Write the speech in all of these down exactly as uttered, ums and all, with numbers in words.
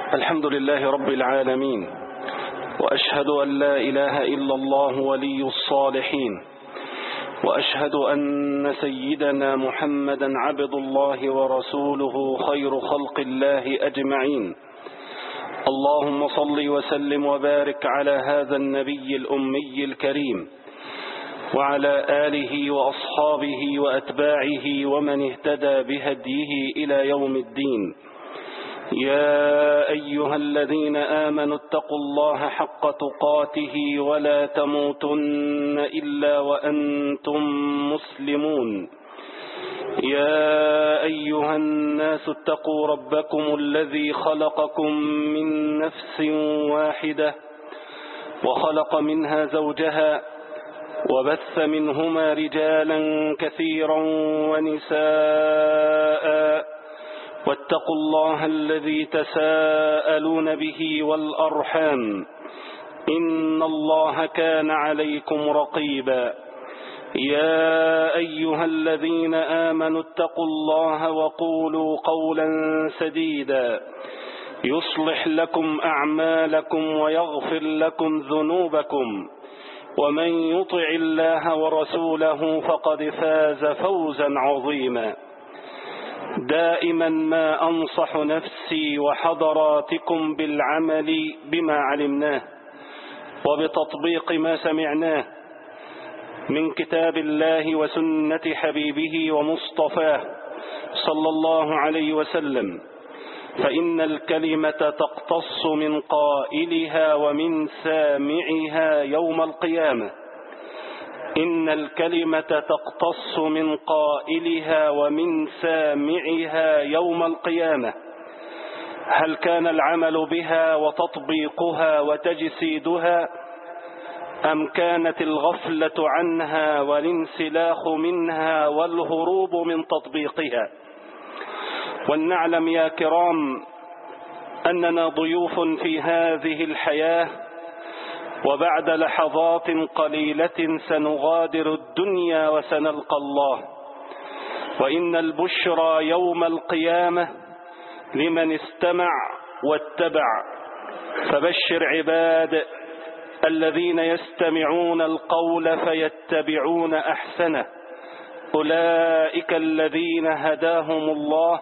الحمد لله رب العالمين، وأشهد أن لا إله إلا الله ولي الصالحين، وأشهد أن سيدنا محمدا عبد الله ورسوله خير خلق الله أجمعين. اللهم صل وسلم وبارك على هذا النبي الأمي الكريم وعلى آله وأصحابه وأتباعه ومن اهتدى بهديه إلى يوم الدين. يا أيها الذين آمنوا اتقوا الله حق تقاته ولا تموتن إلا وأنتم مسلمون. يا أيها الناس اتقوا ربكم الذي خلقكم من نفس واحدة وخلق منها زوجها وبث منهما رجالا كثيرا ونساء، واتقوا الله الذي تساءلون به والأرحام، إن الله كان عليكم رقيبا. يا أيها الذين آمنوا اتقوا الله وقولوا قولا سديدا يصلح لكم أعمالكم ويغفر لكم ذنوبكم، ومن يطع الله ورسوله فقد فاز فوزا عظيما. دائما ما أنصح نفسي وحضراتكم بالعمل بما علمناه وبتطبيق ما سمعناه من كتاب الله وسنة حبيبه ومصطفاه صلى الله عليه وسلم، فإن الكلمة تقتص من قائلها ومن سامعها يوم القيامة. إن الكلمة تقتص من قائلها ومن سامعها يوم القيامة. هل كان العمل بها وتطبيقها وتجسيدها، أم كانت الغفلة عنها والانسلاخ منها والهروب من تطبيقها؟ ولنعلم يا كرام أننا ضيوف في هذه الحياة، وبعد لحظات قليلة سنغادر الدنيا وسنلقى الله، وإن البشرى يوم القيامة لمن استمع واتبع. فبشر عباد الذين يستمعون القول فيتبعون أحسنه، أولئك الذين هداهم الله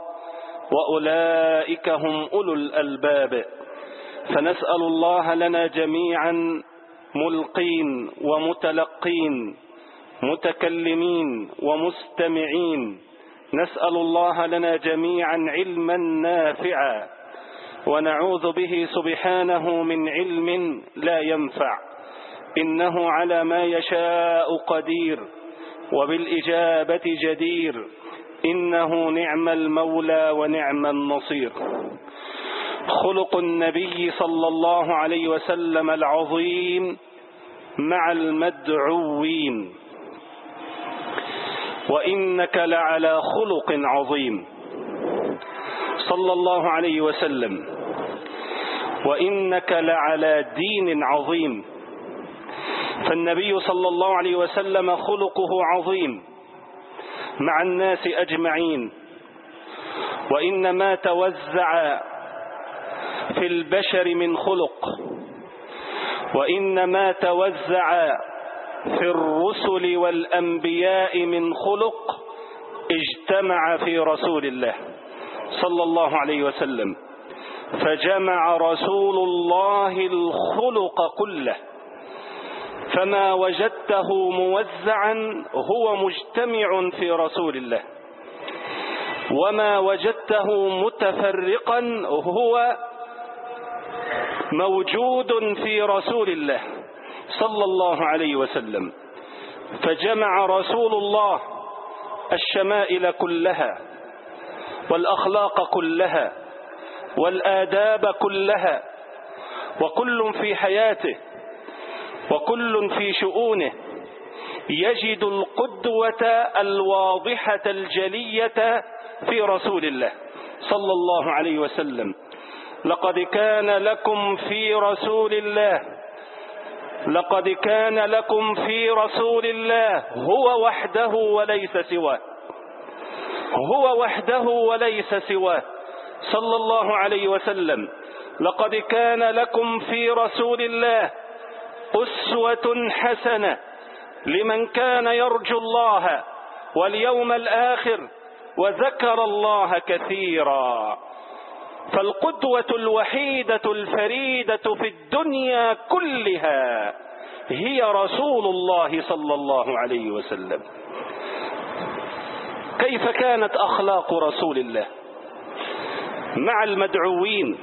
وأولئك هم أولو الألباب. فنسأل الله لنا جميعا ملقين ومتلقين، متكلمين ومستمعين. نسأل الله لنا جميعا علما نافعا، ونعوذ به سبحانه من علم لا ينفع، إنه على ما يشاء قدير وبالإجابة جدير، إنه نعم المولى ونعم النصير. خلق النبي صلى الله عليه وسلم العظيم مع المدعوين. وإنك لعلى خلق عظيم صلى الله عليه وسلم، وإنك لعلى دين عظيم. فالنبي صلى الله عليه وسلم خلقه عظيم مع الناس أجمعين، وإنما توزع في البشر من خلق، وإنما توزع في الرسل والأنبياء من خلق اجتمع في رسول الله صلى الله عليه وسلم، فجمع رسول الله الخلق كله، فما وجدته موزعا هو مجتمع في رسول الله، وما وجدته متفرقا هو موجود في رسول الله صلى الله عليه وسلم. فجمع رسول الله الشمائل كلها والأخلاق كلها والآداب كلها، وكل في حياته وكل في شؤونه يجد القدوة الواضحة الجلية في رسول الله صلى الله عليه وسلم. لقد كان لكم في رسول الله لقد كان لكم في رسول الله هو وحده وليس سواه هو وحده وليس سواه صلى الله عليه وسلم. لقد كان لكم في رسول الله أسوة حسنة لمن كان يرجو الله واليوم الآخر وذكر الله كثيرا. فالقدوة الوحيدة الفريدة في الدنيا كلها هي رسول الله صلى الله عليه وسلم. كيف كانت أخلاق رسول الله مع المدعوين،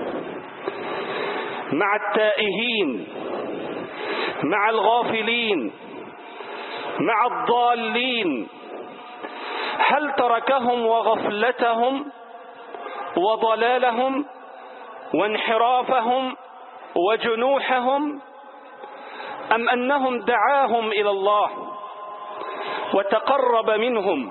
مع التائهين، مع الغافلين، مع الضالين؟ هل تركهم وغفلتهم وضلالهم وانحرافهم وجنوحهم، أم أنهم دعاهم إلى الله وتقرب منهم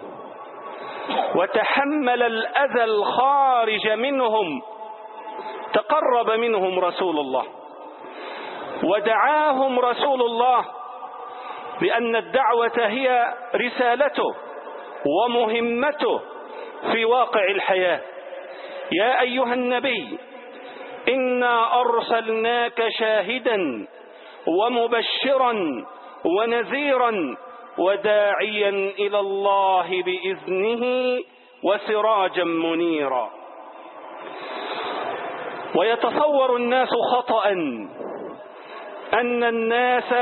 وتحمل الأذى الخارج منهم؟ تقرب منهم رسول الله ودعاهم رسول الله، لأن الدعوة هي رسالته ومهمته في واقع الحياة. يا أيها النبي إنا أرسلناك شاهدا ومبشرا ونذيرا وداعيا إلى الله بإذنه وسراجا منيرا. ويتصور الناس خطأ أن الناس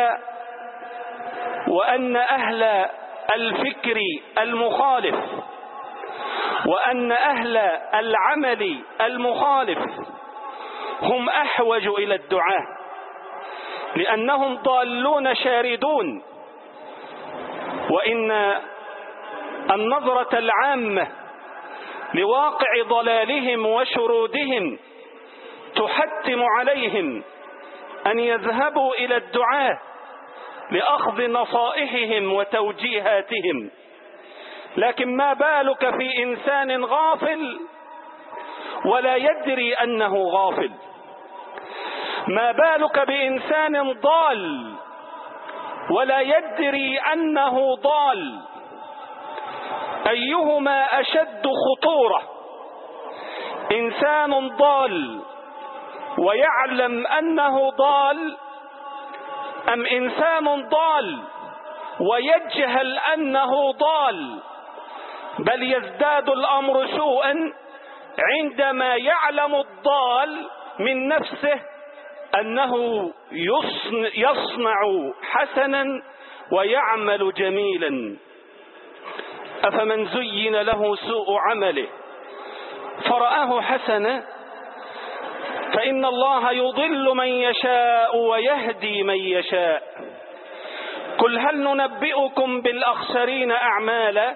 وأن أهل الفكر المخالف وأن أهل العمل المخالف هم أحوج إلى الدعاء، لأنهم ضالون شاردون. وإن النظرة العامة لواقع ضلالهم وشرودهم تحتم عليهم أن يذهبوا إلى الدعاء لأخذ نصائحهم وتوجيهاتهم. لكن ما بالك في إنسان غافل ولا يدري أنه غافل؟ ما بالك بإنسان ضال ولا يدري أنه ضال؟ أيهما أشد خطورة، إنسان ضال ويعلم أنه ضال، أم إنسان ضال ويجهل أنه ضال؟ بل يزداد الأمر سوءا عندما يعلم الضال من نفسه أنه يصنع حسنا ويعمل جميلا. أفمن زين له سوء عمله فرآه حسنا فإن الله يضل من يشاء ويهدي من يشاء. قل هل ننبئكم بالأخسرين أعمالا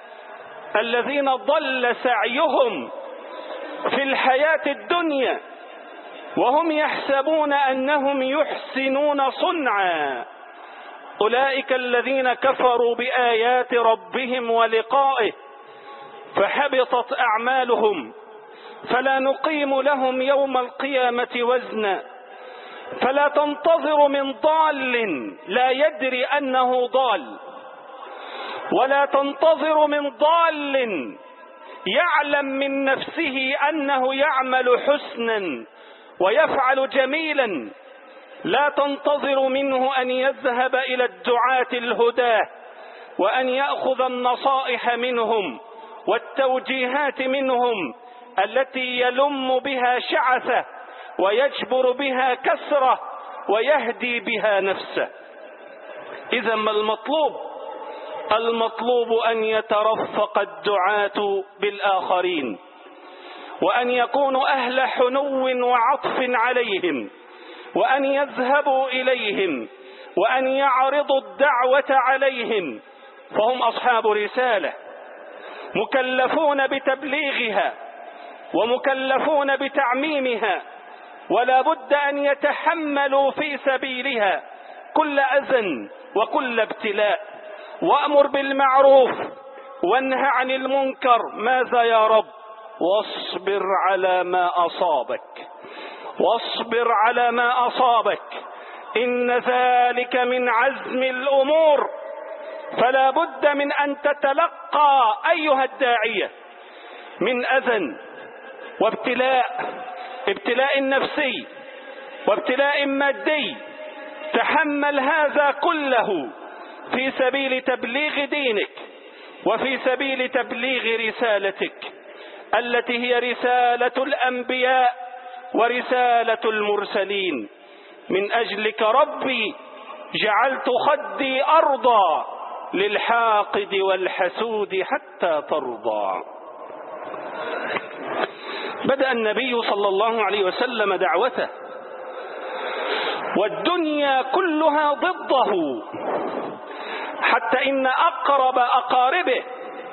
الذين ضل سعيهم في الحياة الدنيا وهم يحسبون أنهم يحسنون صنعا أولئك الذين كفروا بآيات ربهم ولقائه فحبطت أعمالهم فلا نقيم لهم يوم القيامة وزنا. فلا تنتظر من ضال لا يدري أنه ضال، ولا تنتظر من ضال يعلم من نفسه أنه يعمل حسنا ويفعل جميلا. لا تنتظر منه أن يذهب إلى الدعاة الهداة وأن يأخذ النصائح منهم والتوجيهات منهم التي يلم بها شعثه ويجبر بها كسره ويهدي بها نفسه. إذا ما المطلوب؟ المطلوب أن يترفق الدعاة بالآخرين وأن يكونوا أهل حنو وعطف عليهم وأن يذهبوا إليهم وأن يعرضوا الدعوة عليهم، فهم أصحاب رسالة مكلفون بتبليغها ومكلفون بتعميمها، ولا بد أن يتحملوا في سبيلها كل أذى وكل ابتلاء. وأمر بالمعروف وانهى عن المنكر. ماذا يا رب؟ واصبر على ما أصابك، واصبر على ما أصابك إن ذلك من عزم الأمور. فلا بد من أن تتلقى أيها الداعية من أذى وابتلاء ابتلاء نفسي وابتلاء مادي، تحمل هذا كله في سبيل تبليغ دينك وفي سبيل تبليغ رسالتك التي هي رسالة الأنبياء ورسالة المرسلين. من أجلك ربي جعلت خدي أرضى للحاقد والحسود حتى ترضى. بدأ النبي صلى الله عليه وسلم دعوته والدنيا كلها ضده، حتى إن أقرب أقاربه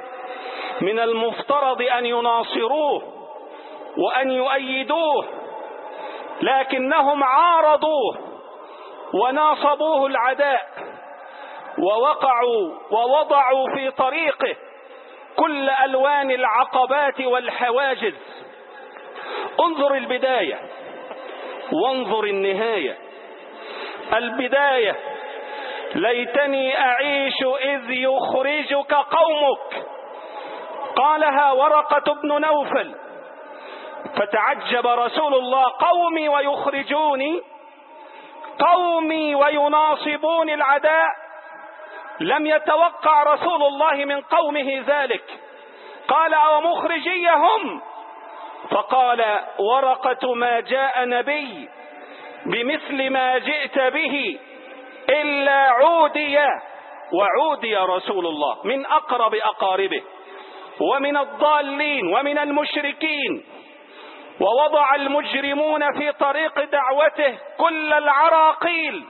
من المفترض أن يناصروه وأن يؤيدوه، لكنهم عارضوه وناصبوه العداء ووقعوا ووضعوا في طريقه كل ألوان العقبات والحواجز. انظر البداية وانظر النهاية. البداية: ليتني أعيش إذ يخرجك قومك، قالها ورقة بن نوفل، فتعجب رسول الله: قومي ويخرجوني؟ قومي ويناصبون العداء؟ لم يتوقع رسول الله من قومه ذلك. قال: أو مخرجيهم؟ فقال ورقة: ما جاء نبي بمثل ما جئت به إلا عودي، وعودي رسول الله من أقرب أقاربه ومن الضالين ومن المشركين، ووضع المجرمون في طريق دعوته كل العراقيل.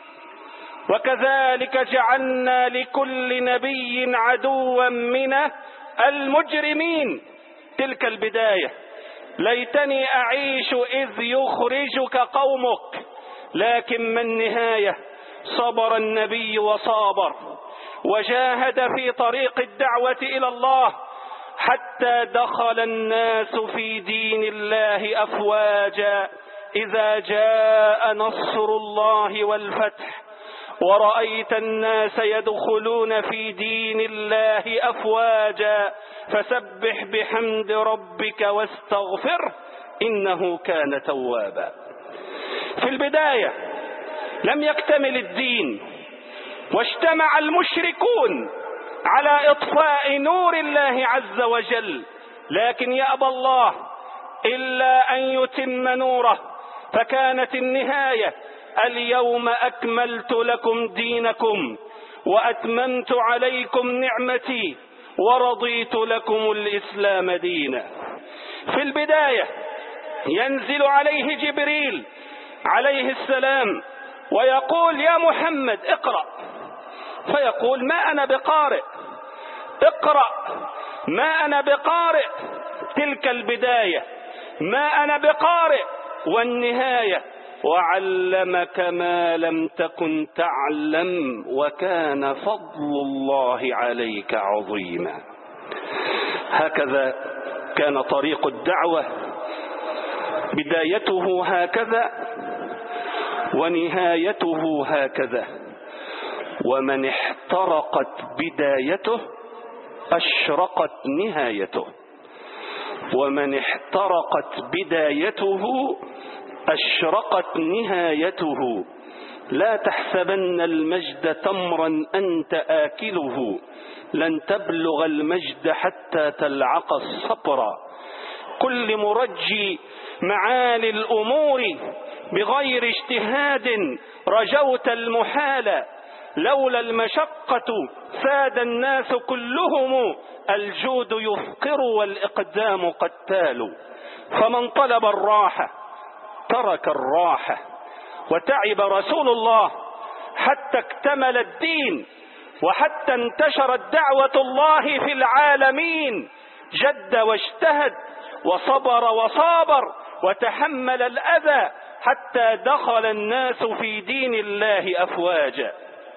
وكذلك جعلنا لكل نبي عدوا من المجرمين. تلك البداية: ليتني أعيش إذ يخرجك قومك. لكن ما النهاية؟ صبر النبي وصابر وجاهد في طريق الدعوة إلى الله حتى دخل الناس في دين الله أفواجا. إذا جاء نصر الله والفتح ورأيت الناس يدخلون في دين الله أفواجا فسبح بحمد ربك واستغفره إنه كان توابا. في البداية لم يكتمل الدين، واجتمع المشركون على إطفاء نور الله عز وجل، لكن يأبى الله إلا أن يتم نوره، فكانت النهاية: اليوم أكملت لكم دينكم وأتممت عليكم نعمتي ورضيت لكم الإسلام دينا. في البداية ينزل عليه جبريل عليه السلام ويقول: يا محمد اقرأ، فيقول: ما أنا بقارئ. اقرأ، ما أنا بقارئ. تلك البداية: ما أنا بقارئ. والنهاية: وعلمك ما لم تكن تعلم وكان فضل الله عليك عظيما. هكذا كان طريق الدعوة، بدايته هكذا ونهايته هكذا. ومن احترقت بدايته أشرقت نهايته، ومن احترقت بدايته أشرقت نهايته. لا تحسبن المجد تمرا أنت آكله، لن تبلغ المجد حتى تلعق الصبر. كل مرجي معالي الأمور بغير اجتهاد رجوت المحال، لولا المشقة ساد الناس كلهم، الجود يفقر والإقدام قتال. فمن طلب الراحة ترك الراحة، وتعب رسول الله حتى اكتمل الدين وحتى انتشرت دعوة الله في العالمين. جد واجتهد وصبر وصابر وتحمل الأذى حتى دخل الناس في دين الله أفواجا.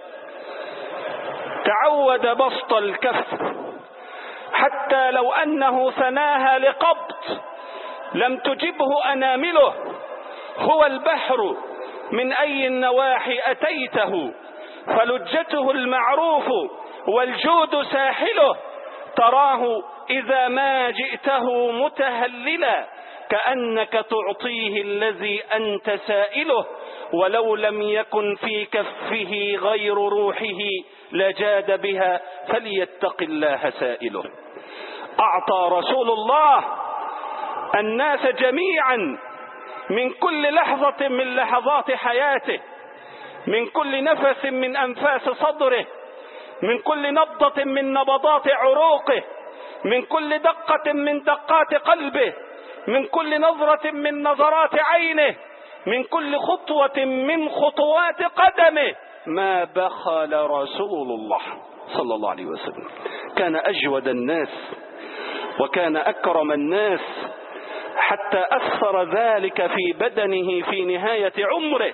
تعود بسط الكف حتى لو أنه ثناها لقبض لم تجبه أنامله. هو البحر من أي النواحي أتيته، فلجته المعروف والجود ساحله. تراه إذا ما جئته متهللا، كأنك تعطيه الذي أنت سائله، ولو لم يكن في كفه غير روحه لجاد بها، فليتق الله سائله. أعطى رسول الله الناس جميعا من كل لحظة من لحظات حياته، من كل نفس من أنفاس صدره، من كل نبضة من نبضات عروقه، من كل دقة من دقات قلبه، من كل نظرة من نظرات عينه، من كل خطوة من خطوات قدمه. ما بخل رسول الله صلى الله عليه وسلم. كان أجود الناس وكان أكرم الناس، حتى أثر ذلك في بدنه في نهاية عمره.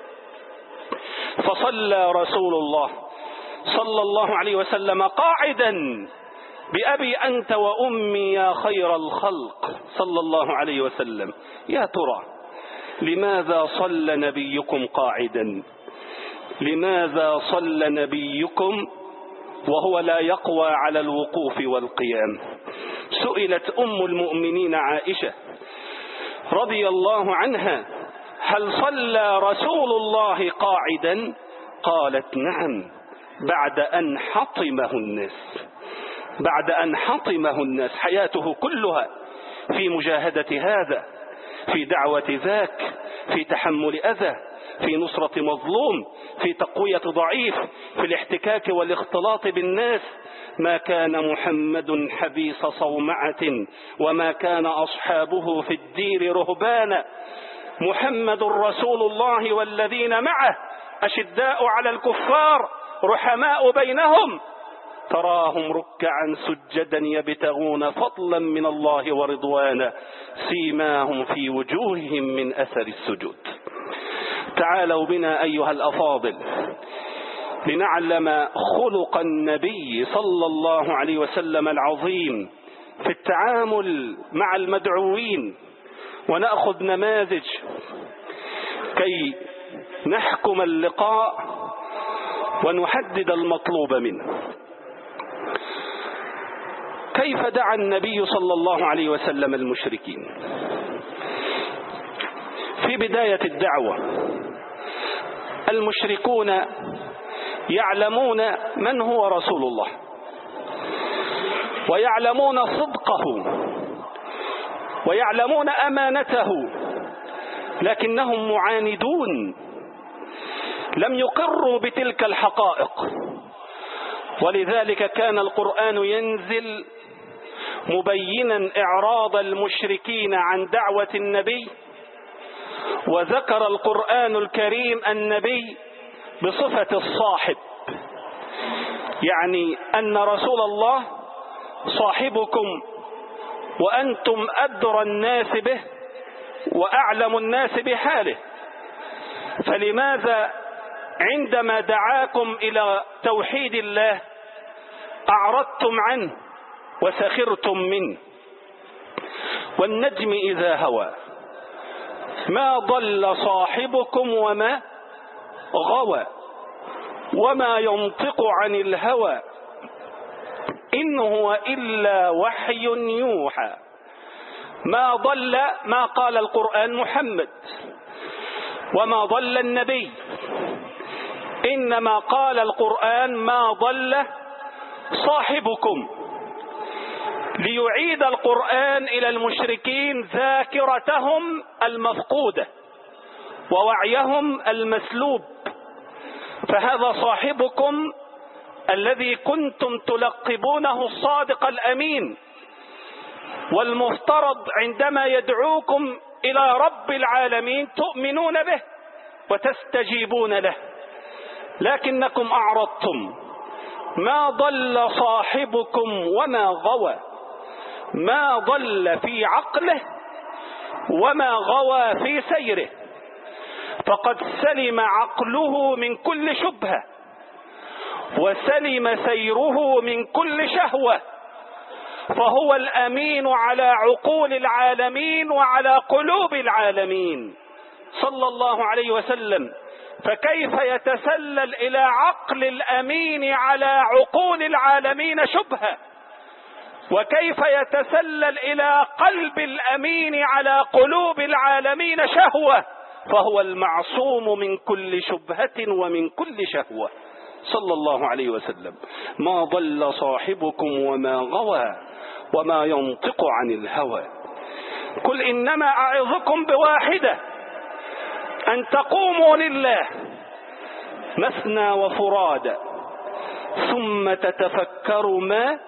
فصلى رسول الله صلى الله عليه وسلم قاعدا: بأبي أنت وأمي يا خير الخلق صلى الله عليه وسلم. يا ترى لماذا صلى نبيكم قاعدا؟ لماذا صلى نبيكم وهو لا يقوى على الوقوف والقيام؟ سئلت أم المؤمنين عائشة رضي الله عنها: هل صلى رسول الله قاعدا؟ قالت: نعم، بعد أن حطمه الناس، بعد أن حطمه الناس. حياته كلها في مجاهدة هذا، في دعوة ذاك، في تحمل أذى، في نصرة مظلوم، في تقوية ضعيف، في الاحتكاك والاختلاط بالناس. ما كان محمد حبيس صومعة وما كان أصحابه في الدير رهبانا. محمد رسول الله والذين معه أشداء على الكفار رحماء بينهم، تراهم ركعا سجدا يبتغون فضلا من الله ورضوانا، سيماهم في وجوههم من أثر السجود. تعالوا بنا أيها الأفاضل لنعلم خلق النبي صلى الله عليه وسلم العظيم في التعامل مع المدعوين، ونأخذ نماذج كي نحكم اللقاء ونحدد المطلوب منه. كيف دعا النبي صلى الله عليه وسلم المشركين؟ في بداية الدعوة المشركون يعلمون من هو رسول الله ويعلمون صدقه ويعلمون أمانته، لكنهم معاندون، لم يقروا بتلك الحقائق. ولذلك كان القرآن ينزل مبينا إعراض المشركين عن دعوة النبي، وذكر القرآن الكريم النبي بصفة الصاحب، يعني أن رسول الله صاحبكم وأنتم أدرى الناس به وأعلم الناس بحاله. فلماذا عندما دعاكم إلى توحيد الله أعرضتم عنه وسخرتم منه؟ والنجم إذا هوى ما ضل صاحبكم وما غوى وما ينطق عن الهوى إن هو إلا وحي يوحى. ما ضل، ما قال القرآن محمد، وما ضل النبي، إنما قال القرآن ما ضل صاحبكم، ليعيد القرآن إلى المشركين ذاكرتهم المفقودة ووعيهم المسلوب. فهذا صاحبكم الذي كنتم تلقبونه الصادق الأمين، والمفترض عندما يدعوكم إلى رب العالمين تؤمنون به وتستجيبون له، لكنكم أعرضتم. ما ضل صاحبكم وما غوى، ما ضل في عقله وما غوى في سيره، فقد سلم عقله من كل شبهة وسلم سيره من كل شهوة، فهو الأمين على عقول العالمين وعلى قلوب العالمين صلى الله عليه وسلم. فكيف يتسلل إلى عقل الأمين على عقول العالمين شبهة؟ وكيف يتسلل إلى قلب الأمين على قلوب العالمين شهوة، فهو المعصوم من كل شبهة ومن كل شهوة صلى الله عليه وسلم. ما ضل صاحبكم وما غوى وما ينطق عن الهوى. قل إنما أعظكم بواحدة، أن تقوموا لله مثنى وفرادى ثم تتفكروا ما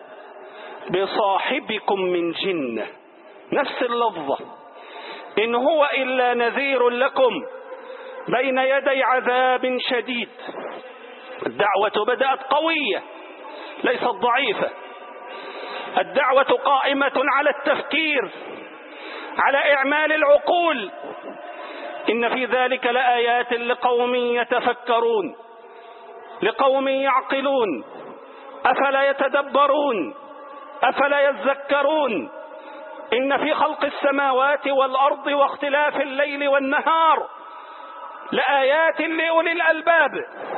بصاحبكم من جنة. نفس اللفظة، إن هو إلا نذير لكم بين يدي عذاب شديد. الدعوة بدأت قوية ليست ضعيفة، الدعوة قائمة على التفكير، على إعمال العقول. إن في ذلك لآيات لقوم يتفكرون، لقوم يعقلون، أفلا يتدبرون، أفلا يذكرون. إن في خلق السماوات والأرض واختلاف الليل والنهار لآيات لأولي الألباب.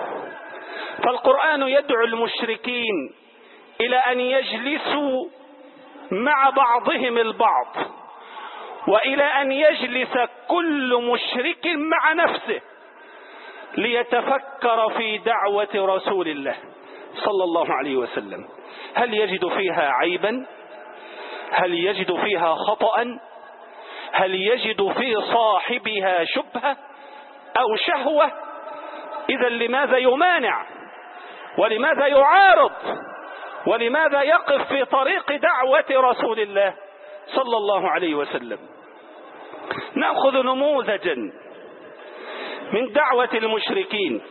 فالقرآن يدعو المشركين إلى أن يجلسوا مع بعضهم البعض، وإلى أن يجلس كل مشرك مع نفسه ليتفكر في دعوة رسول الله صلى الله عليه وسلم. هل يجد فيها عيبا؟ هل يجد فيها خطأ؟ هل يجد في صاحبها شبهة أو شهوة؟ إذا لماذا يمانع؟ ولماذا يعارض؟ ولماذا يقف في طريق دعوة رسول الله صلى الله عليه وسلم؟ نأخذ نموذجا من دعوة المشركين.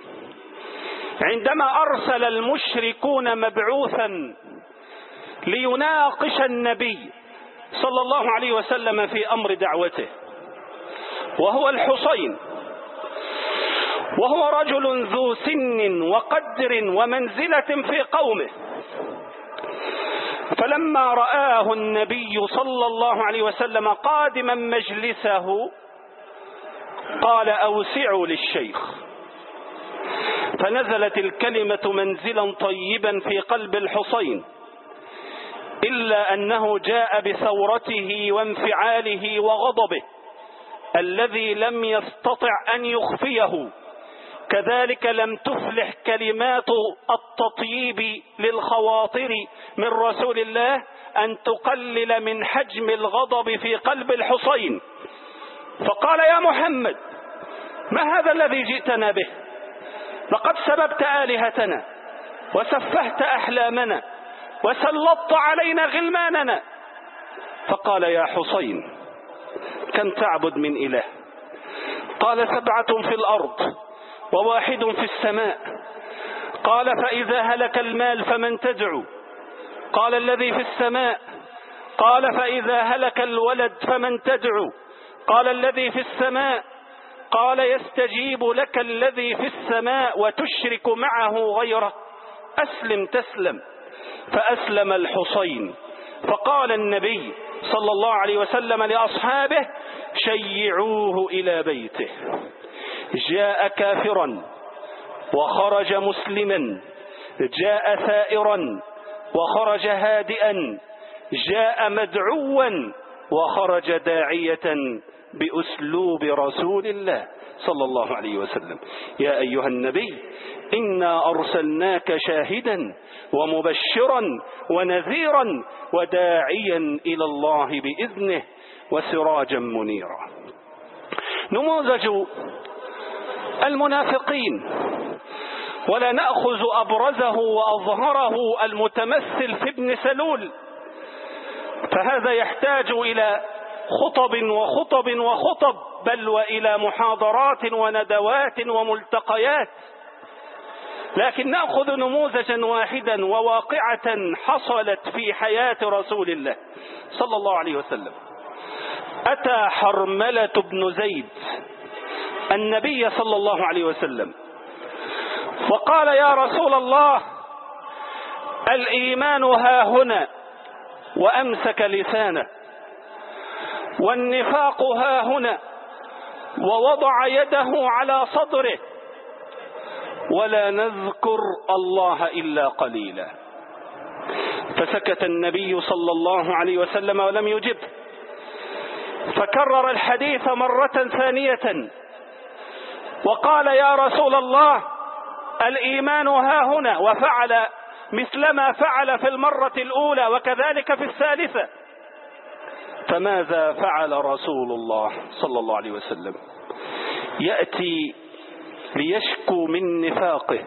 عندما أرسل المشركون مبعوثا ليناقش النبي صلى الله عليه وسلم في أمر دعوته، وهو الحصين، وهو رجل ذو سن وقدر ومنزلة في قومه. فلما رآه النبي صلى الله عليه وسلم قادما مجلسه قال: أوسعوا للشيخ. فنزلت الكلمة منزلا طيبا في قلب الحصين، إلا أنه جاء بثورته وانفعاله وغضبه الذي لم يستطع أن يخفيه. كذلك لم تفلح كلمات التطيب للخواطر من رسول الله أن تقلل من حجم الغضب في قلب الحصين. فقال: يا محمد، ما هذا الذي جئتنا به؟ لقد سببت آلهتنا وسفهت أحلامنا وسلطت علينا غلماننا. فقال: يا حصين، كم تعبد من إله؟ قال: سبعة في الأرض وواحد في السماء. قال: فإذا هلك المال فمن تدعو؟ قال: الذي في السماء. قال: فإذا هلك الولد فمن تدعو؟ قال: الذي في السماء. قال: يستجيب لك الذي في السماء وتشرك معه غيره، أسلم تسلم. فأسلم الحصين. فقال النبي صلى الله عليه وسلم لأصحابه: شيعوه إلى بيته. جاء كافرا وخرج مسلما، جاء ثائرا وخرج هادئا، جاء مدعوا وخرج داعية بأسلوب رسول الله صلى الله عليه وسلم. يا أيها النبي، إنا أرسلناك شاهدا ومبشرا ونذيرا وداعيا إلى الله بإذنه وسراجا منيرا. نموذج المنافقين، ولا نأخذ أبرزه وأظهره المتمثل في ابن سلول، فهذا يحتاج إلى خطب وخطب وخطب، بل وإلى محاضرات وندوات وملتقيات. لكن نأخذ نموذجا واحدا وواقعة حصلت في حياة رسول الله صلى الله عليه وسلم. أتى حرملة بن زيد النبي صلى الله عليه وسلم وقال: يا رسول الله، الإيمان ها هنا، وأمسك لسانه، والنفاق ها هنا، ووضع يده على صدره، ولا نذكر الله إلا قليلا. فسكت النبي صلى الله عليه وسلم ولم يجب، فكرر الحديث مرة ثانية وقال: يا رسول الله، الإيمان ها هنا، وفعل مثلما فعل في المرة الأولى وكذلك في الثالثة. فماذا فعل رسول الله صلى الله عليه وسلم؟ يأتي ليشكو من نفاقه،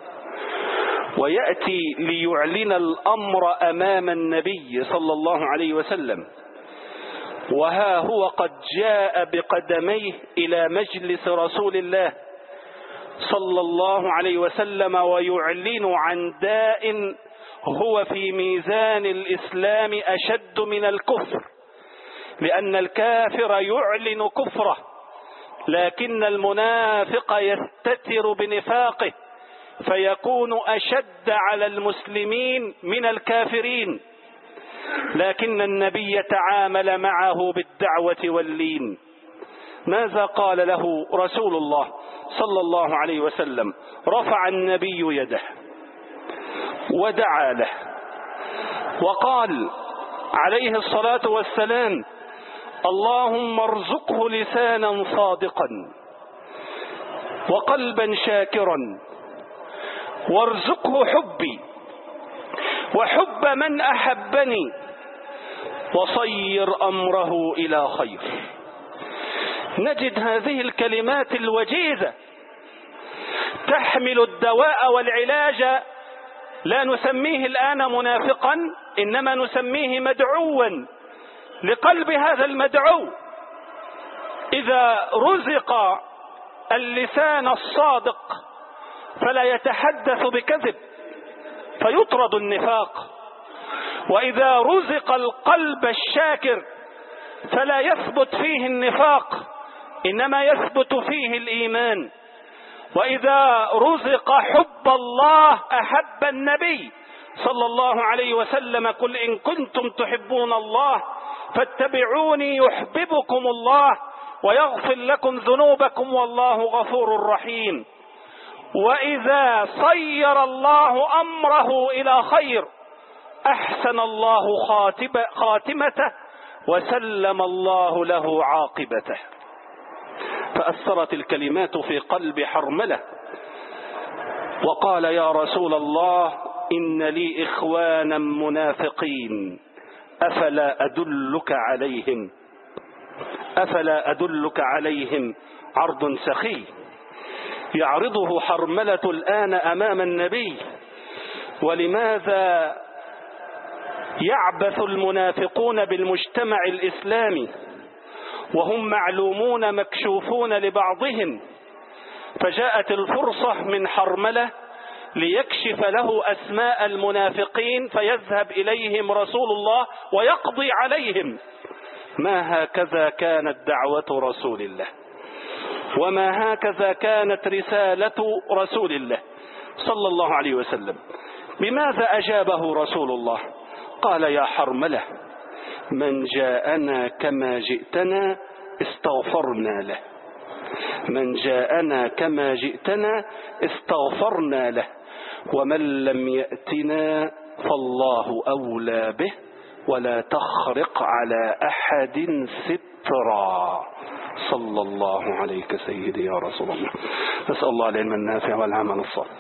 ويأتي ليعلن الأمر أمام النبي صلى الله عليه وسلم، وها هو قد جاء بقدميه إلى مجلس رسول الله صلى الله عليه وسلم ويعلن عن داء هو في ميزان الإسلام أشد من الكفر، لأن الكافر يعلن كفره، لكن المنافق يستتر بنفاقه فيكون أشد على المسلمين من الكافرين، لكن النبي تعامل معه بالدعوة واللين. ماذا قال له رسول الله صلى الله عليه وسلم؟ رفع النبي يده ودعا له وقال عليه الصلاة والسلام: اللهم ارزقه لسانا صادقا وقلبا شاكرا، وارزقه حبي وحب من أحبني، وصير أمره إلى خير. نجد هذه الكلمات الوجيزة تحمل الدواء والعلاج، لا نسميه الآن منافقا، إنما نسميه مدعوا لقلب هذا المدعو. إذا رزق اللسان الصادق فلا يتحدث بكذب فيطرد النفاق، وإذا رزق القلب الشاكر فلا يثبت فيه النفاق إنما يثبت فيه الإيمان، وإذا رزق حب الله أحب النبي صلى الله عليه وسلم: قل إن كنتم تحبون الله فاتبعوني يحببكم الله ويغفر لكم ذنوبكم والله غفور رحيم. وإذا صير الله أمره إلى خير أحسن الله خاتمته وسلم الله له عاقبته. فأثرت الكلمات في قلب حرملة وقال: يا رسول الله، إن لي إخوانا منافقين، أفلا أدلك عليهم أفلا أدلك عليهم عرض سخي. يعرضه حرملة الآن أمام النبي. ولماذا يعبث المنافقون بالمجتمع الإسلامي وهم معلومون مكشوفون لبعضهم؟ فجاءت الفرصة من حرملة ليكشف له أسماء المنافقين فيذهب إليهم رسول الله ويقضي عليهم. ما هكذا كانت دعوة رسول الله، وما هكذا كانت رسالة رسول الله صلى الله عليه وسلم. بماذا أجابه رسول الله؟ قال: يا حرملة، من جاءنا كما جئتنا استغفرنا له من جاءنا كما جئتنا استغفرنا له، ومن لم يأتنا فالله أولى به، ولا تخرق على أحد سترا. صلى الله عليك سيدي يا رسول الله. نسأل الله العلم النافع والعمل الصالح.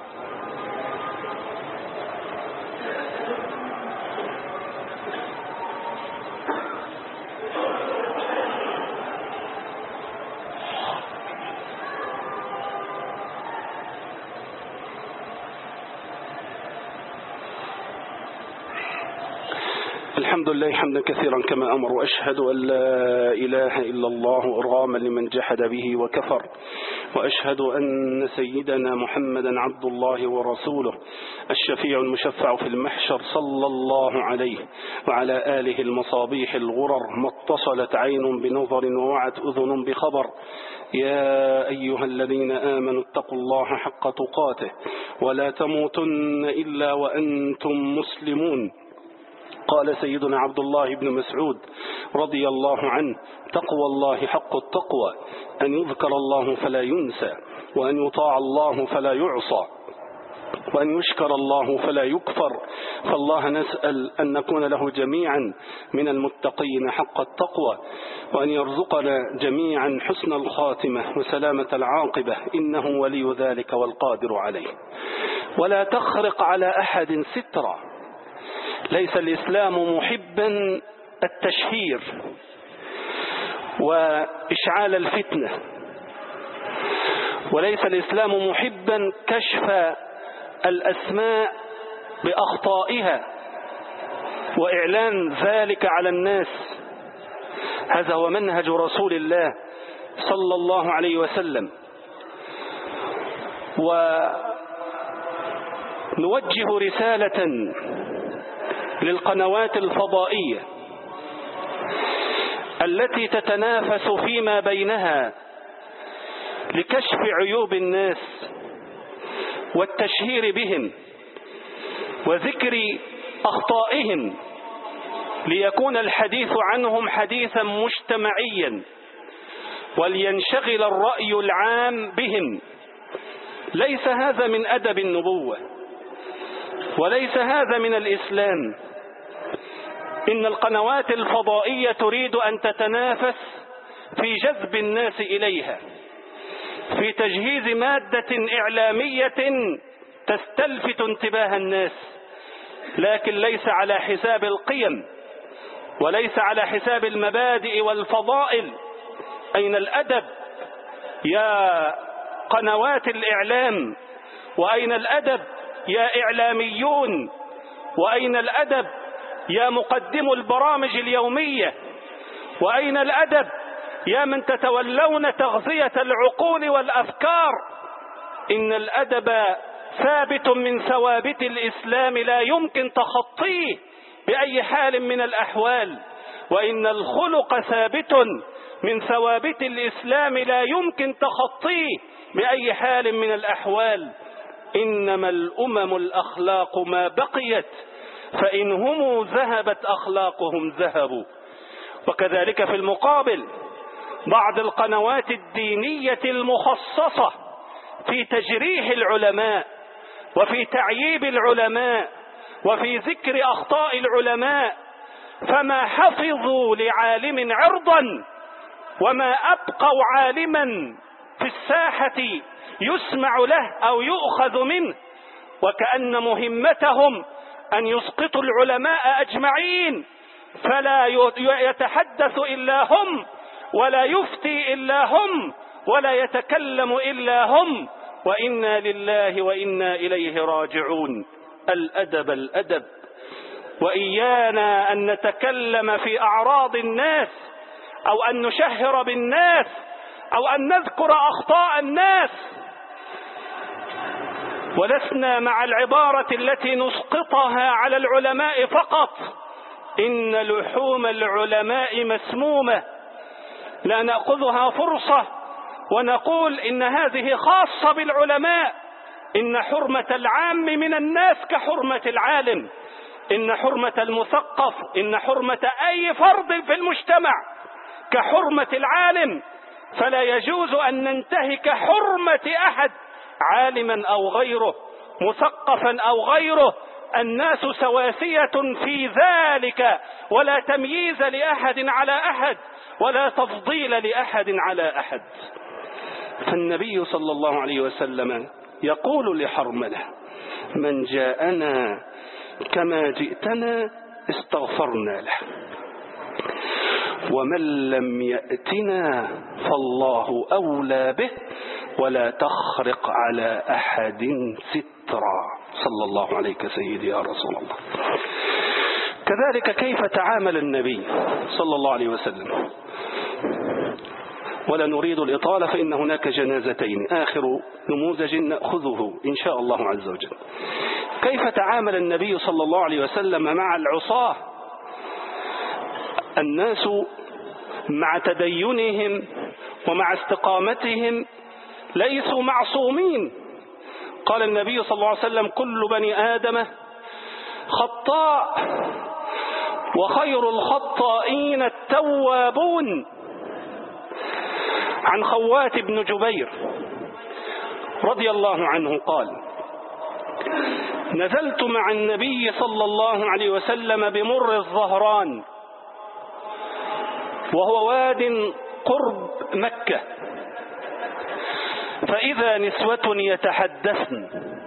الحمد لله حمدا كثيرا كما أمر، وأشهد أن لا إله إلا الله إرغاما لمن جحد به وكفر، وأشهد أن سيدنا محمدا عبد الله ورسوله الشفيع المشفع في المحشر صلى الله عليه وعلى آله المصابيح الغرر، ما اتصلت عين بنظر ووعت أذن بخبر. يا أيها الذين آمنوا اتقوا الله حق تقاته ولا تموتن إلا وأنتم مسلمون. قال سيدنا عبد الله بن مسعود رضي الله عنه: تقوى الله حق التقوى، أن يذكر الله فلا ينسى، وأن يطاع الله فلا يعصى، وأن يشكر الله فلا يكفر. فالله نسأل أن نكون له جميعا من المتقين حق التقوى، وأن يرزقنا جميعا حسن الخاتمة وسلامة العاقبة، إنه ولي ذلك والقادر عليه. ولا تخرق على أحد سترا. ليس الإسلام محبا التشهير وإشعال الفتنة، وليس الإسلام محبا كشف الأسماء بأخطائها وإعلان ذلك على الناس. هذا هو منهج رسول الله صلى الله عليه وسلم. ونوجه رسالة للقنوات الفضائية التي تتنافس فيما بينها لكشف عيوب الناس والتشهير بهم وذكر أخطائهم، ليكون الحديث عنهم حديثا مجتمعيا ولينشغل الرأي العام بهم. ليس هذا من أدب النبوة، وليس هذا من الإسلام. إن القنوات الفضائية تريد أن تتنافس في جذب الناس إليها، في تجهيز مادة إعلامية تستلفت انتباه الناس، لكن ليس على حساب القيم وليس على حساب المبادئ والفضائل. أين الأدب يا قنوات الإعلام؟ وأين الأدب يا إعلاميون؟ وأين الأدب يا مقدمو البرامج اليومية؟ وأين الأدب يا من تتولون تغذية العقول والأفكار؟ إن الأدب ثابت من ثوابت الإسلام لا يمكن تخطيه بأي حال من الأحوال، وإن الخلق ثابت من ثوابت الإسلام لا يمكن تخطيه بأي حال من الأحوال. إنما الأمم الأخلاق ما بقيت، فإن هم ذهبت أخلاقهم ذهبوا. وكذلك في المقابل بعض القنوات الدينية المخصصة في تجريح العلماء وفي تعييب العلماء وفي ذكر أخطاء العلماء، فما حفظوا لعالم عرضا وما أبقوا عالما في الساحة يسمع له أو يؤخذ منه، وكأن مهمتهم أن يسقطوا العلماء أجمعين، فلا يتحدث إلا هم ولا يفتي إلا هم ولا يتكلم إلا هم. وإنا لله وإنا إليه راجعون. الأدب الأدب، وإيانا أن نتكلم في أعراض الناس أو أن نشهر بالناس أو أن نذكر أخطاء الناس. ولسنا مع العبارة التي نسقطها على العلماء فقط: إن لحوم العلماء مسمومة. لا نأخذها فرصة ونقول إن هذه خاصة بالعلماء. إن حرمة العام من الناس كحرمة العالم، إن حرمة المثقف، إن حرمة أي فرد في المجتمع كحرمة العالم. فلا يجوز أن ننتهك حرمة أحد، عالما أو غيره، مثقفا أو غيره. الناس سواسية في ذلك، ولا تمييز لأحد على أحد ولا تفضيل لأحد على أحد. فالنبي صلى الله عليه وسلم يقول لحرملة: من جاءنا كما جئتنا استغفرنا له، ومن لم يأتنا فالله أولى به، ولا تخرق على أحد سترا. صلى الله عليك سيدي يا رسول الله. كذلك كيف تعامل النبي صلى الله عليه وسلم؟ ولا نريد الإطالة فإن هناك جنازتين، آخر نموذج نأخذه إن شاء الله عز وجل. كيف تعامل النبي صلى الله عليه وسلم مع العصاة؟ الناس مع تدينهم ومع استقامتهم ليسوا معصومين. قال النبي صلى الله عليه وسلم: كل بني آدم خطاء وخير الخطائين التوابون. عن خوات بن جبير رضي الله عنه قال: نزلت مع النبي صلى الله عليه وسلم بمر الظهران، وهو واد قرب مكة، فإذا نسوة يتحدثن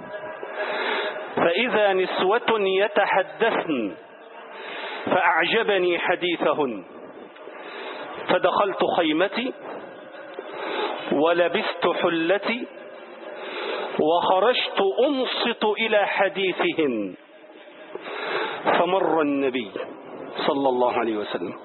فإذا نسوة يتحدثن فأعجبني حديثهن، فدخلت خيمتي ولبست حلتي وخرجت أنصت إلى حديثهن، فمر النبي صلى الله عليه وسلم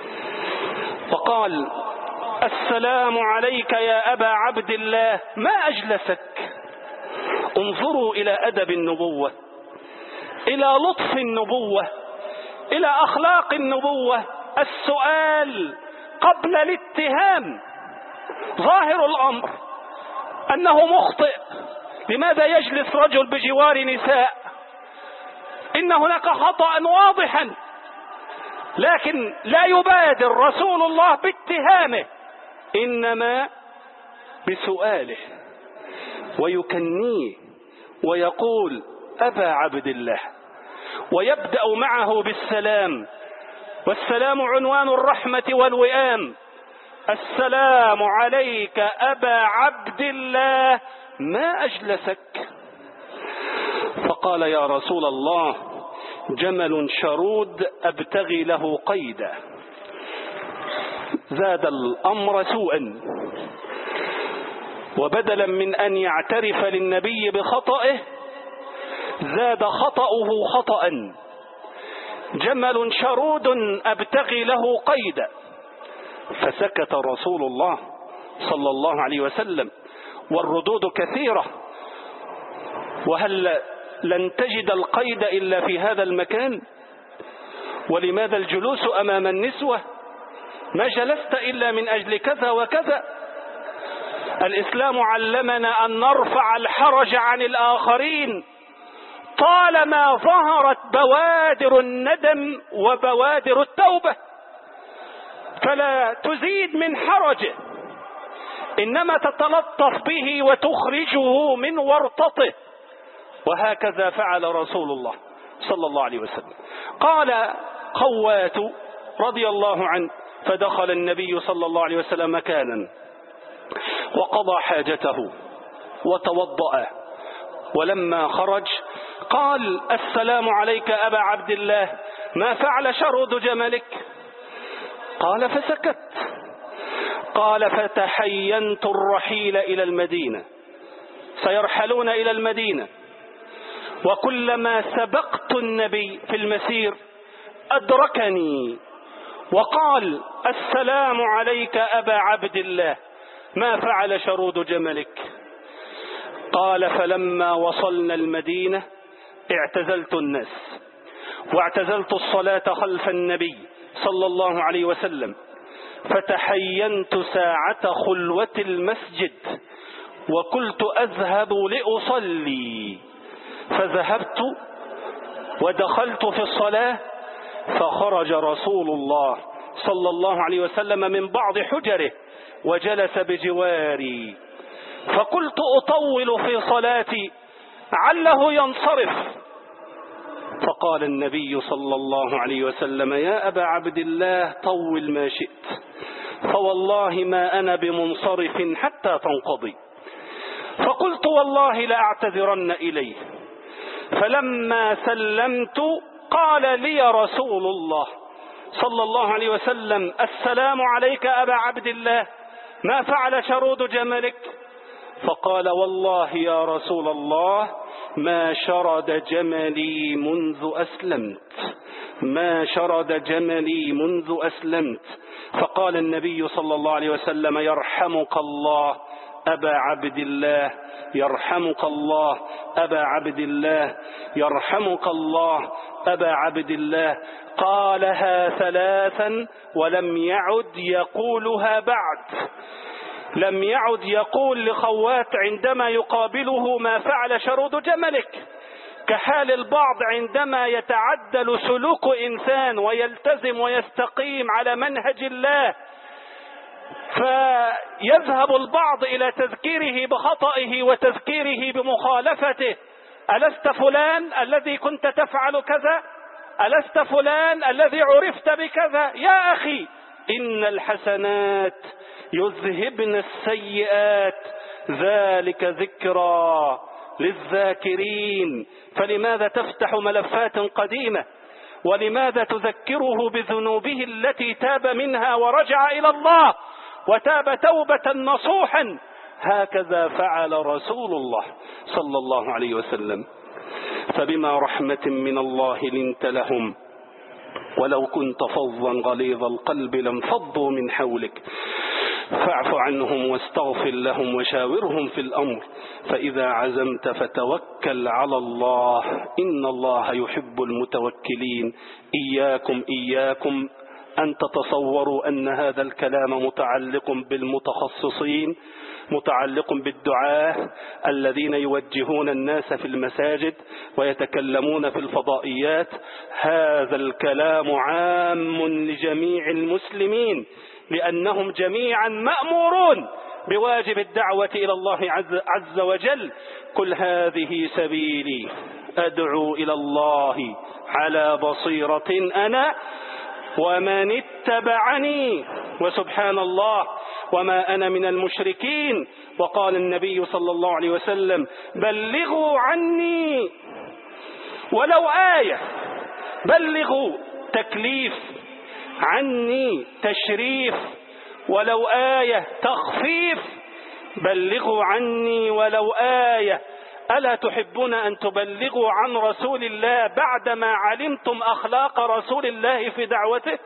فقال: السلام عليك يا أبا عبد الله، ما أجلسك؟ انظروا إلى أدب النبوة، إلى لطف النبوة، إلى أخلاق النبوة. السؤال قبل الاتهام. ظاهر الأمر أنه مخطئ، لماذا يجلس رجل بجوار نساء؟ إن هناك خطأ واضحا، لكن لا يبادر رسول الله باتهامه، إنما بسؤاله ويكنيه ويقول: أبا عبد الله، ويبدأ معه بالسلام، والسلام عنوان الرحمة والوئام. السلام عليك أبا عبد الله، ما أجلسك؟ فقال: يا رسول الله، جمل شرود أبتغي له قيدا. زاد الأمر سوءا، وبدلا من أن يعترف للنبي بخطئه زاد خطأه خطأ. جمل شرود أبتغي له قيدا. فسكت رسول الله صلى الله عليه وسلم، والردود كثيرة، وهل لن تجد القيد إلا في هذا المكان؟ ولماذا الجلوس أمام النسوة؟ ما جلست إلا من أجل كذا وكذا. الإسلام علمنا أن نرفع الحرج عن الآخرين طالما ظهرت بوادر الندم وبوادر التوبة، فلا تزيد من حرجه، إنما تتلطف به وتخرجه من ورطته. وهكذا فعل رسول الله صلى الله عليه وسلم. قال خوات رضي الله عنه: فدخل النبي صلى الله عليه وسلم مكانا وقضى حاجته وتوضأ، ولما خرج قال: السلام عليك أبا عبد الله، ما فعل شرود جملك؟ قال: فسكت. قال: فتحينت الرحيل إلى المدينة، سيرحلون إلى المدينة، وكلما سبقت النبي في المسير أدركني وقال: السلام عليك أبا عبد الله، ما فعل شرود جملك؟ قال: فلما وصلنا المدينة اعتزلت الناس، واعتزلت الصلاة خلف النبي صلى الله عليه وسلم، فتحينت ساعة خلوة المسجد وقلت: أذهب لأصلي، فذهبت ودخلت في الصلاة، فخرج رسول الله صلى الله عليه وسلم من بعض حجره وجلس بجواري، فقلت: أطول في صلاتي عله ينصرف. فقال النبي صلى الله عليه وسلم: يا أبا عبد الله، طول ما شئت، فوالله ما أنا بمنصرف حتى تنقضي. فقلت: والله لأعتذرن إليه. فلما سلمت قال لي رسول الله صلى الله عليه وسلم: السلام عليك أبا عبد الله، ما فعل شرود جملك؟ فقال: والله يا رسول الله ما شرد جملي منذ أسلمت، ما شرد جملي منذ أسلمت. فقال النبي صلى الله عليه وسلم: يرحمك الله أبا عبد الله، يرحمك الله أبا عبد الله، يرحمك الله أبا عبد الله. قالها ثلاثا ولم يعد يقولها بعد. لم يعد يقول لخوات عندما يقابله: ما فعل شرود جملك، كحال البعض عندما يتعدل سلوك إنسان ويلتزم ويستقيم على منهج الله، فيذهب البعض إلى تذكيره بخطئه وتذكيره بمخالفته، ألست فلان الذي كنت تفعل كذا؟ ألست فلان الذي عرفت بكذا؟ يا أخي إن الحسنات يذهبن السيئات ذلك ذكرى للذاكرين. فلماذا تفتح ملفات قديمة؟ ولماذا تذكره بذنوبه التي تاب منها ورجع إلى الله وتاب توبة نصوحا؟ هكذا فعل رسول الله صلى الله عليه وسلم. فبما رحمة من الله لنت لهم ولو كنت فظا غليظ القلب لانفضوا من حولك فاعف عنهم واستغفر لهم وشاورهم في الأمر فإذا عزمت فتوكل على الله إن الله يحب المتوكلين. إياكم إياكم أن تتصوروا أن هذا الكلام متعلق بالمتخصصين، متعلق بالدعاة الذين يوجهون الناس في المساجد ويتكلمون في الفضائيات. هذا الكلام عام لجميع المسلمين، لأنهم جميعا مأمورون بواجب الدعوة إلى الله عز, عز وجل. قل هذه سبيلي أدعو إلى الله على بصيرة أنا ومن اتبعني وسبحان الله وما أنا من المشركين. وقال النبي صلى الله عليه وسلم بلغوا عني ولو آية، بلغوا تكليف، عني تشريف، ولو آية تخفيف، بلغوا عني ولو آية. ألا تحبون أن تبلغوا عن رسول الله بعدما علمتم أخلاق رسول الله في دعوته؟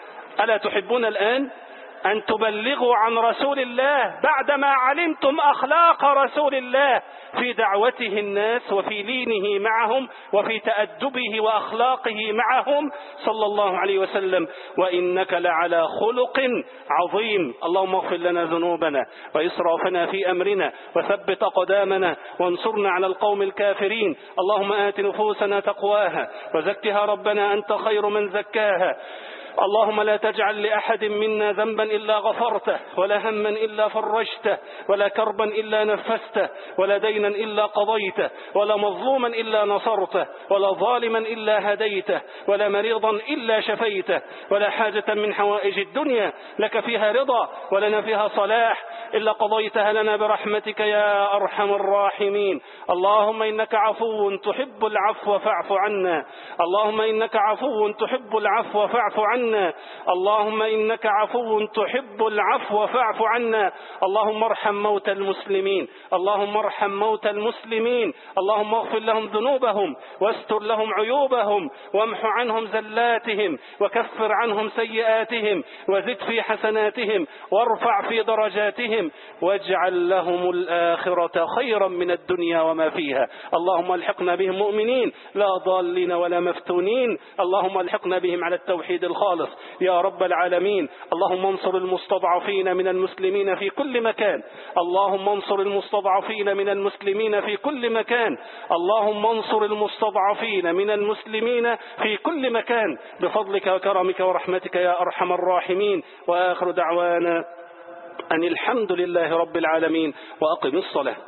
ألا تحبون الآن أن تبلغوا عن رسول الله بعدما علمتم أخلاق رسول الله في دعوته الناس وفي لينه معهم وفي تأدبه وأخلاقه معهم صلى الله عليه وسلم؟ وإنك لعلى خلق عظيم. اللهم اغفر لنا ذنوبنا وإسرافنا في أمرنا وثبت أقدامنا وانصرنا على القوم الكافرين. اللهم آت نفوسنا تقواها وزكها ربنا أنت خير من زكاها. اللهم لا تجعل لأحد منا ذنبا إلا غفرته ولا هما إلا فرجته ولا كربا إلا نفسته ولا دينا إلا قضيته ولا مظلوما إلا نصرته ولا ظالما إلا هديته ولا مريضا إلا شفيته ولا حاجة من حوائج الدنيا لك فيها رضا ولنا فيها صلاح إلا قضيتها لنا برحمتك يا أرحم الراحمين. اللهم إنك عفو تحب العفو فاعف عنا. اللهم إنك عفو تحب العفو فاعف عنا. اللهم إنك عفو تحب العفو فاعف عنا. اللهم ارحم موتى المسلمين، اللهم ارحم موتى المسلمين، اللهم اغفر لهم ذنوبهم واستر لهم عيوبهم وامح عنهم زلاتهم وكفر عنهم سيئاتهم وزد في حسناتهم وارفع في درجاتهم واجعل لهم الآخرة خيرا من الدنيا وما فيها. اللهم الحقنا بهم مؤمنين لا ضالين ولا مفتونين. اللهم الحقنا بهم على التوحيد الخالص يا رب العالمين. اللهم انصر المستضعفين من المسلمين في كل مكان، اللهم انصر المستضعفين من المسلمين في كل مكان، اللهم انصر المستضعفين من المسلمين في كل مكان بفضلك وكرمك ورحمتك يا أرحم الراحمين. وآخر دعوانا أن الحمد لله رب العالمين. وأقم الصلاة.